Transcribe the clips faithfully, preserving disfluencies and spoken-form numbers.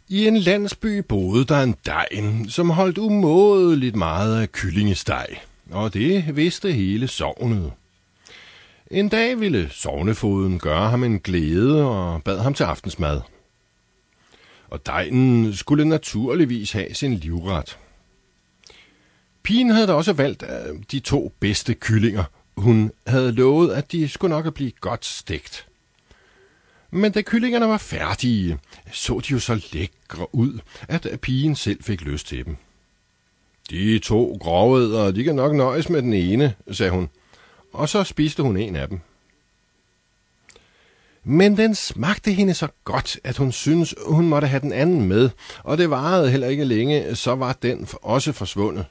I en landsby boede der en degn, som holdt umådeligt meget af kyllingesteg, og det vidste hele sognet. En dag ville sognefogeden gøre ham en glæde og bad ham til aftensmad. Og degnen skulle naturligvis have sin livret. Pigen havde da også valgt de to bedste kyllinger. Hun havde lovet, at de skulle nok blive godt stegt. Men da kyllingerne var færdige, så de jo så lækre ud, at pigen selv fik lyst til dem. De to gråædere, de kan nok nøjes med den ene, sagde hun, og så spiste hun en af dem. Men den smagte hende så godt, at hun syntes, hun måtte have den anden med, og det varede heller ikke længe, så var den også forsvundet.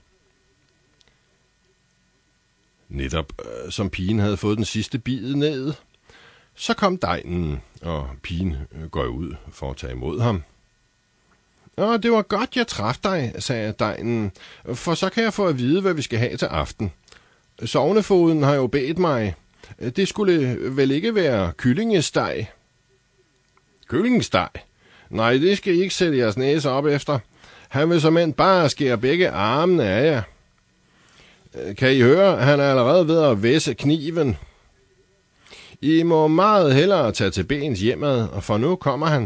Netop øh, som pigen havde fået den sidste bid ned, så kom degnen, og pigen går ud for at tage imod ham. Og det var godt, jeg traf dig, sagde degnen, for så kan jeg få at vide, hvad vi skal have til aften. Sognefoden har jo bedt mig. Det skulle vel ikke være kyllingesteg? Kyllingesteg? Nej, det skal I ikke sætte jeres næse op efter. Han vil såmænd bare skære begge armene af jer. Kan I høre, han er allerede ved at væsse kniven. I må meget hellere tage til bens hjemad, for nu kommer han.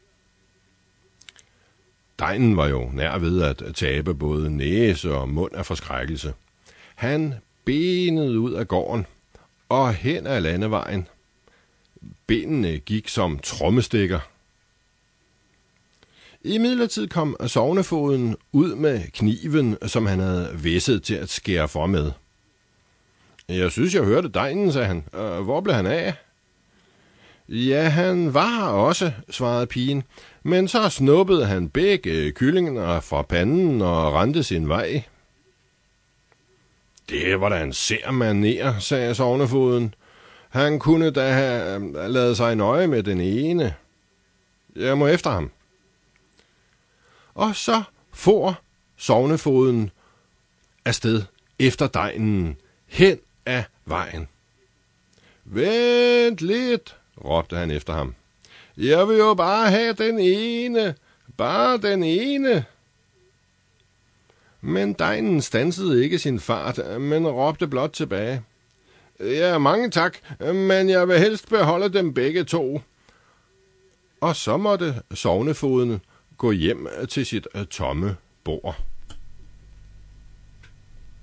Degnen var jo nær ved at tabe både næse og mund af forskrækkelse. Han benede ud af gården og hen ad landevejen. Benene gik som trommestikker. Imidlertid kom sognefoden ud med kniven, som han havde væsset til at skære for med. Jeg synes, jeg hørte degnen, sagde han. Hvor blev han af? Ja, han var også, svarede pigen, men så snuppede han begge kyllingerne fra panden og rendte sin vej. Det var da en sær maner, sagde sognefoden. Han kunne da have ladet sig nøje med den ene. Jeg må efter ham. Og så for sognefoden afsted efter degnen hen af vejen. Vent lidt, råbte han efter ham. Jeg vil jo bare have den ene, bare den ene. Men degnen standsede ikke sin fart, men råbte blot tilbage. Ja, mange tak, men jeg vil helst beholde dem begge to. Og så måtte sognefoden gå hjem til sit tomme bord.